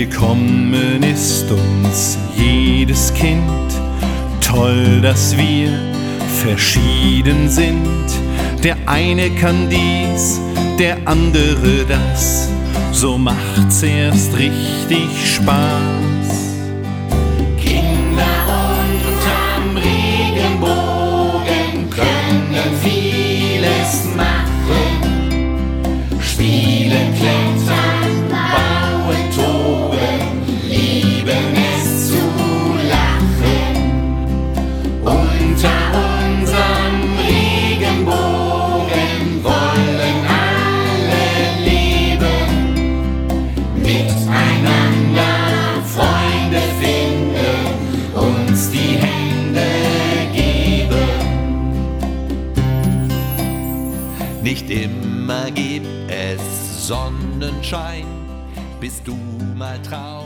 Willkommen ist uns jedes Kind, toll, dass wir verschieden sind. Der eine kann dies, der andere das, so macht's erst richtig Spaß. Kinder unterm Regenbogen können vieles machen. Spielen, klettern, bauen, toben, lieben es zu lachen. Unter unserem Regenbogen wollen alle leben, miteinander Freunde finden, uns die Hände geben. Nicht immer gibt es Sonnenschein, bist du mal traurig.